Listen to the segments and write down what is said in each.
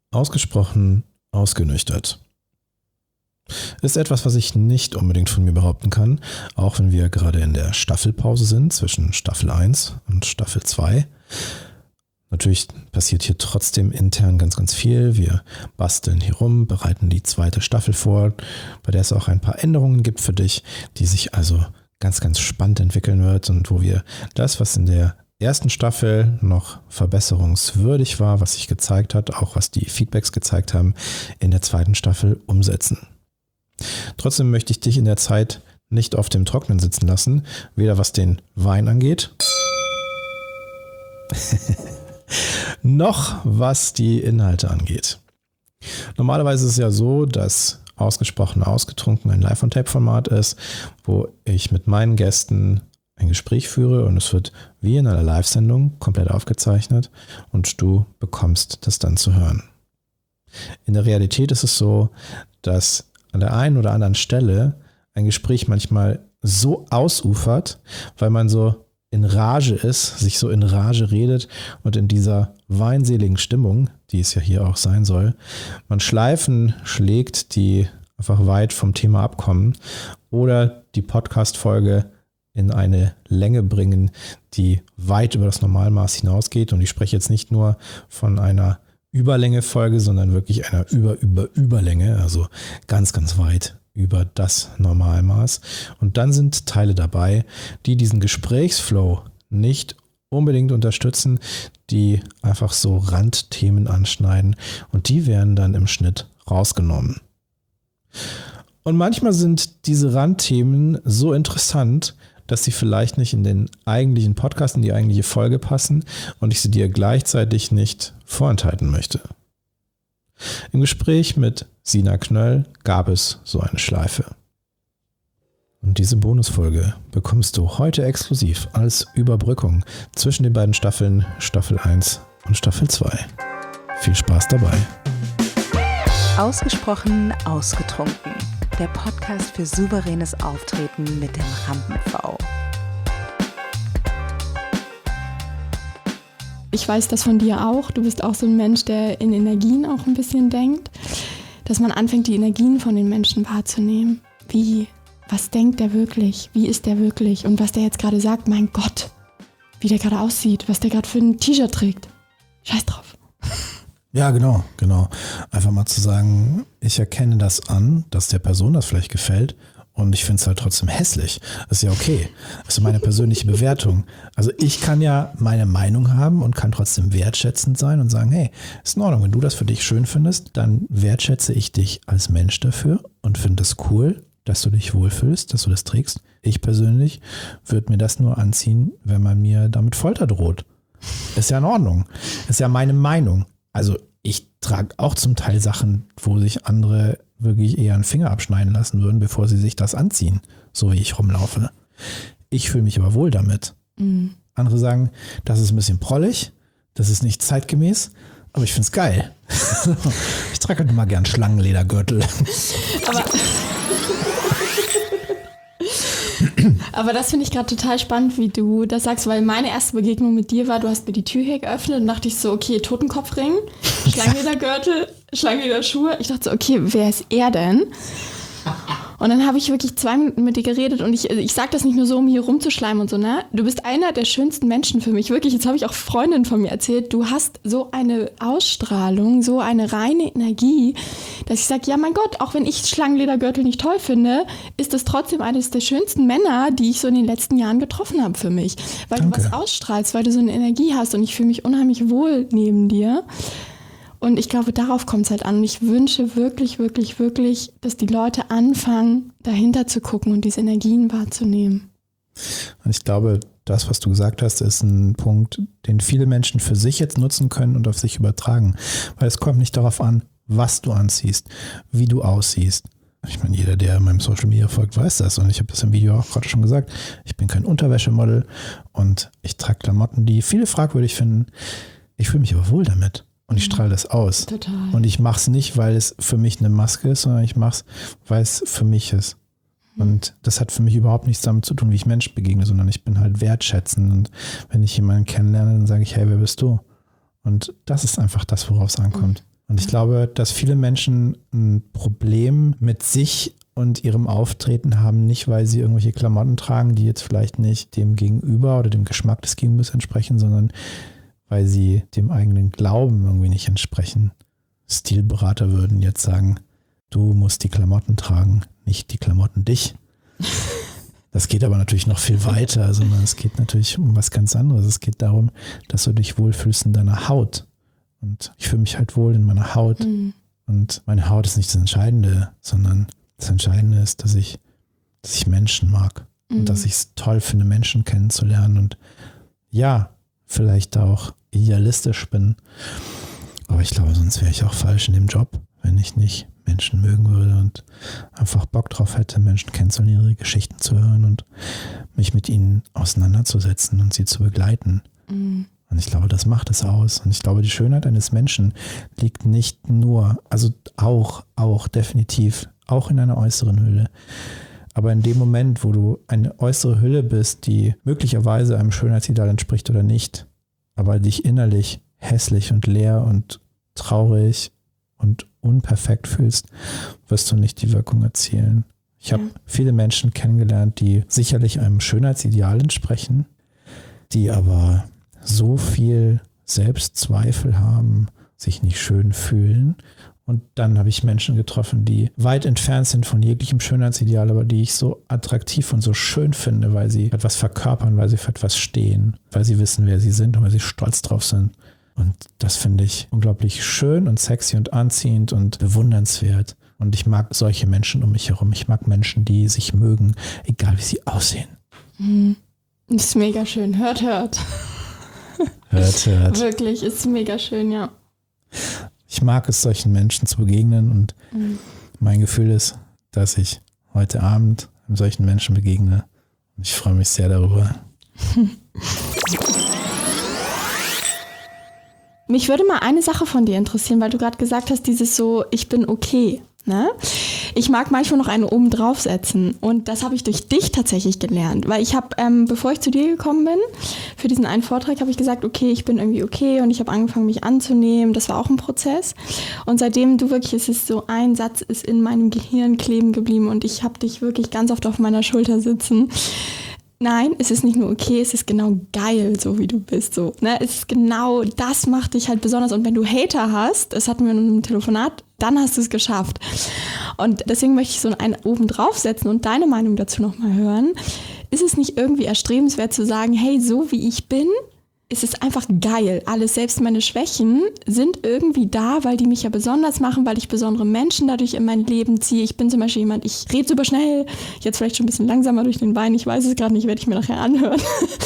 Ausgesprochen ausgenüchtert. Ist etwas, was ich nicht unbedingt von mir behaupten kann, auch wenn wir gerade in der Staffelpause sind zwischen Staffel 1 und Staffel 2. Natürlich passiert hier trotzdem intern ganz, ganz viel. Wir basteln hier rum, bereiten die zweite Staffel vor, bei der es auch ein paar Änderungen gibt für dich, die sich also ganz, ganz spannend entwickeln wird und wo wir das, was in der ersten Staffel noch verbesserungswürdig war, was sich gezeigt hat, auch was die Feedbacks gezeigt haben, in der zweiten Staffel umsetzen. Trotzdem möchte ich dich in der Zeit nicht auf dem Trockenen sitzen lassen, weder was den Wein angeht, noch was die Inhalte angeht. Normalerweise ist es ja so, dass ausgesprochen ausgetrunken ein Live-on-Tape-Format ist, wo ich mit meinen Gästen ein Gespräch führe und es wird wie in einer Live-Sendung komplett aufgezeichnet und du bekommst das dann zu hören. In der Realität ist es so, dass an der einen oder anderen Stelle ein Gespräch manchmal so ausufert, weil man so in Rage ist, sich so in Rage redet und in dieser weinseligen Stimmung, die es ja hier auch sein soll, man Schleifen schlägt, die einfach weit vom Thema abkommen oder die Podcast-Folge in eine Länge bringen, die weit über das Normalmaß hinausgeht. Und ich spreche jetzt nicht nur von einer Überlänge-Folge, sondern wirklich einer Überlänge, also ganz, ganz weit über das Normalmaß. Und dann sind Teile dabei, die diesen Gesprächsflow nicht unbedingt unterstützen, die einfach so Randthemen anschneiden und die werden dann im Schnitt rausgenommen. Und manchmal sind diese Randthemen so interessant, dass sie vielleicht nicht in den eigentlichen Podcast, in die eigentliche Folge passen und ich sie dir gleichzeitig nicht vorenthalten möchte. Im Gespräch mit Sina Knöll gab es so eine Schleife. Und diese Bonusfolge bekommst du heute exklusiv als Überbrückung zwischen den beiden Staffeln, Staffel 1 und Staffel 2. Viel Spaß dabei. Ausgesprochen ausgetrunken. Der Podcast für souveränes Auftreten mit dem Rampen-V. Ich weiß das von dir auch. Du bist auch so ein Mensch, der in Energien auch ein bisschen denkt. Dass man anfängt, die Energien von den Menschen wahrzunehmen. Was denkt der wirklich? Wie ist der wirklich? Und was der jetzt gerade sagt, mein Gott, wie der gerade aussieht, was der gerade für ein T-Shirt trägt. Scheiß drauf. Ja, genau. Einfach mal zu sagen, ich erkenne das an, dass der Person das vielleicht gefällt und ich finde es halt trotzdem hässlich. Das ist ja okay. Das ist meine persönliche Bewertung. Also ich kann ja meine Meinung haben und kann trotzdem wertschätzend sein und sagen, hey, ist in Ordnung, wenn du das für dich schön findest, dann wertschätze ich dich als Mensch dafür und finde es cool, dass du dich wohlfühlst, dass du das trägst. Ich persönlich würde mir das nur anziehen, wenn man mir damit Folter droht. Ist ja in Ordnung. Ist ja meine Meinung. Also ich trage auch zum Teil Sachen, wo sich andere wirklich eher einen Finger abschneiden lassen würden, bevor sie sich das anziehen, so wie ich rumlaufe. Ich fühle mich aber wohl damit. Mhm. Andere sagen, das ist ein bisschen prollig, das ist nicht zeitgemäß, aber ich finde es geil. Ich trage halt immer gern Schlangenledergürtel. Aber das finde ich gerade total spannend, wie du das sagst, weil meine erste Begegnung mit dir war, du hast mir die Tür hier geöffnet und dachte ich so, okay, Totenkopfring, Schlangenledergürtel, Schlangenlederschuhe. Ich dachte so, okay, wer ist er denn? Und dann habe ich wirklich 2 Minuten mit dir geredet und ich sage das nicht nur so, um hier rumzuschleimen und so, ne? Du bist einer der schönsten Menschen für mich, wirklich. Jetzt habe ich auch Freundinnen von mir erzählt, du hast so eine Ausstrahlung, so eine reine Energie, dass ich sage, ja mein Gott, auch wenn ich Schlangenledergürtel nicht toll finde, ist das trotzdem eines der schönsten Männer, die ich so in den letzten Jahren getroffen habe für mich. Weil Danke. Du was ausstrahlst, weil du so eine Energie hast und ich fühle mich unheimlich wohl neben dir. Und ich glaube, darauf kommt es halt an. Und ich wünsche wirklich, wirklich, wirklich, dass die Leute anfangen, dahinter zu gucken und diese Energien wahrzunehmen. Und ich glaube, das, was du gesagt hast, ist ein Punkt, den viele Menschen für sich jetzt nutzen können und auf sich übertragen. Weil es kommt nicht darauf an, was du anziehst, wie du aussiehst. Ich meine, jeder, der meinem Social Media folgt, weiß das. Und ich habe das im Video auch gerade schon gesagt. Ich bin kein Unterwäschemodel und ich trage Klamotten, die viele fragwürdig finden. Ich fühle mich aber wohl damit. Und ich strahle das aus. Total. Und ich mache es nicht, weil es für mich eine Maske ist, sondern ich mache es, weil es für mich ist. Und das hat für mich überhaupt nichts damit zu tun, wie ich Menschen begegne, sondern ich bin halt wertschätzend. Und wenn ich jemanden kennenlerne, dann sage ich, hey, wer bist du? Und das ist einfach das, worauf es ankommt. Und ich glaube, dass viele Menschen ein Problem mit sich und ihrem Auftreten haben, nicht weil sie irgendwelche Klamotten tragen, die jetzt vielleicht nicht dem Gegenüber oder dem Geschmack des Gegenübers entsprechen, sondern weil sie dem eigenen Glauben irgendwie nicht entsprechen. Stilberater würden jetzt sagen, du musst die Klamotten tragen, nicht die Klamotten dich. Das geht aber natürlich noch viel weiter, sondern es geht natürlich um was ganz anderes. Es geht darum, dass du dich wohlfühlst in deiner Haut. Und ich fühle mich halt wohl in meiner Haut. Und meine Haut ist nicht das Entscheidende, sondern das Entscheidende ist, dass ich Menschen mag. Und dass ich es toll finde, Menschen kennenzulernen. Und ja, vielleicht auch idealistisch bin. Aber ich glaube, sonst wäre ich auch falsch in dem Job, wenn ich nicht Menschen mögen würde und einfach Bock drauf hätte, Menschen kennenzulernen, ihre Geschichten zu hören und mich mit ihnen auseinanderzusetzen und sie zu begleiten. Und ich glaube, das macht es aus. Und ich glaube, die Schönheit eines Menschen liegt nicht nur, also auch definitiv, auch in einer äußeren Hülle. Aber in dem Moment, wo du eine äußere Hülle bist, die möglicherweise einem Schönheitsideal entspricht oder nicht, aber dich innerlich hässlich und leer und traurig und unperfekt fühlst, wirst du nicht die Wirkung erzielen. Ich habe viele Menschen kennengelernt, die sicherlich einem Schönheitsideal entsprechen, die aber so viel Selbstzweifel haben, sich nicht schön fühlen. Und dann habe ich Menschen getroffen, die weit entfernt sind von jeglichem Schönheitsideal, aber die ich so attraktiv und so schön finde, weil sie etwas verkörpern, weil sie für etwas stehen, weil sie wissen, wer sie sind und weil sie stolz drauf sind. Und das finde ich unglaublich schön und sexy und anziehend und bewundernswert. Und ich mag solche Menschen um mich herum. Ich mag Menschen, die sich mögen, egal wie sie aussehen. Das ist mega schön. Hört. Hört. Wirklich, ist mega schön, ja. Ich mag es, solchen Menschen zu begegnen und mein Gefühl ist, dass ich heute Abend einem solchen Menschen begegne. Und ich freue mich sehr darüber. Mich würde mal eine Sache von dir interessieren, weil du gerade gesagt hast, dieses so, ich bin okay. Ne? Ich mag manchmal noch eine oben draufsetzen und das habe ich durch dich tatsächlich gelernt, weil ich habe, bevor ich zu dir gekommen bin, für diesen einen Vortrag habe ich gesagt, okay, ich bin irgendwie okay und ich habe angefangen, mich anzunehmen, das war auch ein Prozess und seitdem du wirklich, es ist so ein Satz ist in meinem Gehirn kleben geblieben und ich habe dich wirklich ganz oft auf meiner Schulter sitzen. Nein, es ist nicht nur okay, es ist genau geil, so wie du bist. So, ne? Es ist genau, das macht dich halt besonders. Und wenn du Hater hast, das hatten wir in einem Telefonat, dann hast du es geschafft. Und deswegen möchte ich so einen oben draufsetzen und deine Meinung dazu nochmal hören. Ist es nicht irgendwie erstrebenswert zu sagen, hey, so wie ich bin, ist es einfach geil. Alles, selbst meine Schwächen sind irgendwie da, weil die mich ja besonders machen, weil ich besondere Menschen dadurch in mein Leben ziehe. Ich bin zum Beispiel jemand, ich rede super schnell, jetzt vielleicht schon ein bisschen langsamer durch den Wein, ich weiß es gerade nicht, werde ich mir nachher anhören.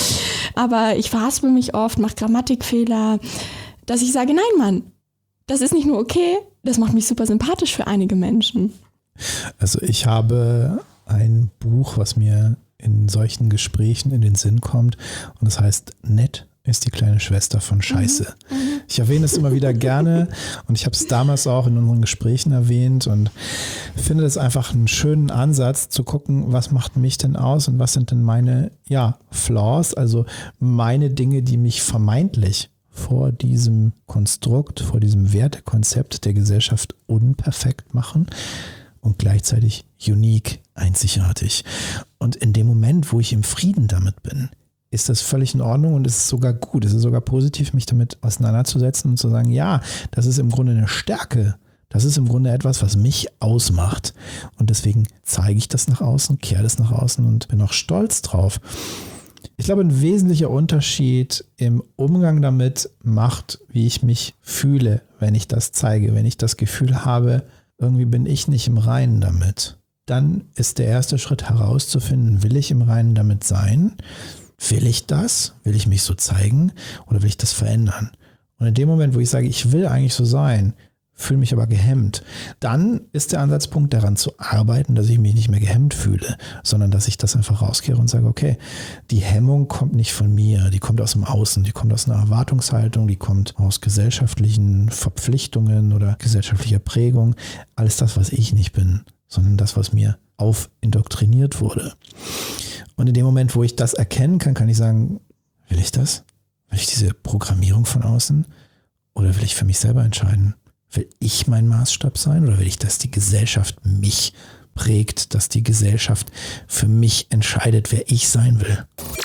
Aber ich verhaspel mich oft, mache Grammatikfehler, dass ich sage, nein, Mann, das ist nicht nur okay, das macht mich super sympathisch für einige Menschen. Also ich habe ein Buch, was mir in solchen Gesprächen in den Sinn kommt und das heißt Nett ist die kleine Schwester von Scheiße. Ich erwähne es immer wieder gerne und ich habe es damals auch in unseren Gesprächen erwähnt und finde es einfach einen schönen Ansatz zu gucken, was macht mich denn aus und was sind denn meine Flaws, also meine Dinge, die mich vermeintlich vor diesem Konstrukt, vor diesem Wertekonzept der Gesellschaft unperfekt machen und gleichzeitig unique, einzigartig. Und in dem Moment, wo ich im Frieden damit bin, ist das völlig in Ordnung und es ist sogar gut, es ist sogar positiv, mich damit auseinanderzusetzen und zu sagen, ja, das ist im Grunde eine Stärke, das ist im Grunde etwas, was mich ausmacht und deswegen zeige ich das nach außen, kehre das nach außen und bin auch stolz drauf. Ich glaube, ein wesentlicher Unterschied im Umgang damit macht, wie ich mich fühle, wenn ich das zeige, wenn ich das Gefühl habe, irgendwie bin ich nicht im Reinen damit. Dann ist der erste Schritt herauszufinden, will ich im Reinen damit sein? Will ich das? Will ich mich so zeigen? Oder will ich das verändern? Und in dem Moment, wo ich sage, ich will eigentlich so sein, fühle mich aber gehemmt, dann ist der Ansatzpunkt daran zu arbeiten, dass ich mich nicht mehr gehemmt fühle, sondern dass ich das einfach rauskehre und sage, okay, die Hemmung kommt nicht von mir, die kommt aus dem Außen, die kommt aus einer Erwartungshaltung, die kommt aus gesellschaftlichen Verpflichtungen oder gesellschaftlicher Prägung, alles das, was ich nicht bin, sondern das, was mir aufindoktriniert wurde. Und in dem Moment, wo ich das erkennen kann, kann ich sagen, will ich das? Will ich diese Programmierung von außen? Oder will ich für mich selber entscheiden? Will ich mein Maßstab sein oder will ich, dass die Gesellschaft mich prägt, dass die Gesellschaft für mich entscheidet, wer ich sein will?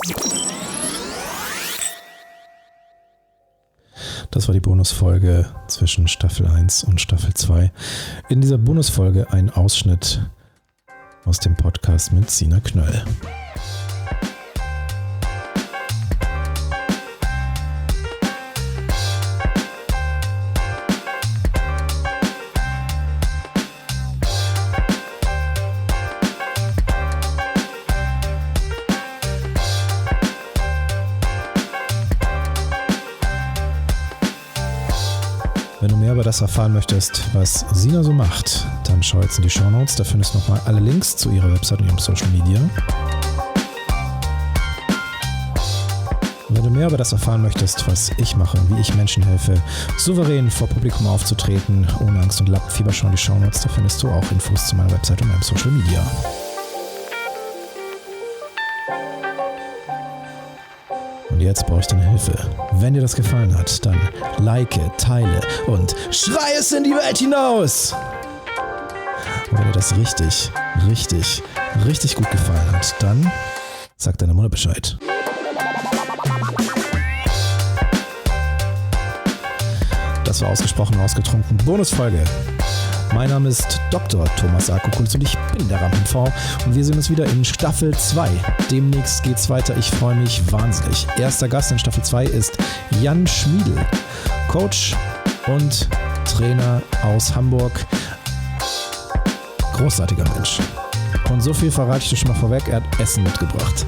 Das war die Bonusfolge zwischen Staffel 1 und Staffel 2. In dieser Bonusfolge ein Ausschnitt aus dem Podcast mit Sina Knöll. Wenn du mehr über das erfahren möchtest, was Sina so macht, dann schau jetzt in die Shownotes. Da findest du nochmal alle Links zu ihrer Website und ihrem Social Media. Und wenn du mehr über das erfahren möchtest, was ich mache und wie ich Menschen helfe, souverän vor Publikum aufzutreten, ohne Angst und Lappenfieber, schau in die Shownotes. Da findest du auch Infos zu meiner Website und meinem Social Media. Und jetzt brauche ich deine Hilfe. Wenn dir das gefallen hat, dann like, teile und schrei es in die Welt hinaus! Und wenn dir das richtig gut gefallen hat, dann sag deiner Mutter Bescheid. Das war ausgesprochen ausgetrunken. Bonusfolge. Mein Name ist Dr. Thomas Akokulz und ich bin der Rampen-V und wir sehen uns wieder in Staffel 2. Demnächst geht's weiter, ich freue mich wahnsinnig. Erster Gast in Staffel 2 ist Jan Schmiedl, Coach und Trainer aus Hamburg. Großartiger Mensch. Und so viel verrate ich dir schon mal vorweg, er hat Essen mitgebracht.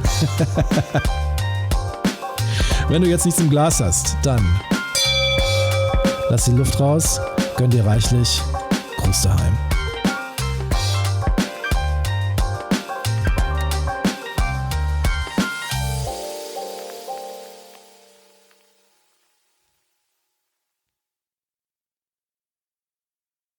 Wenn du jetzt nichts im Glas hast, dann lass die Luft raus, gönn dir reichlich. Gruß daheim.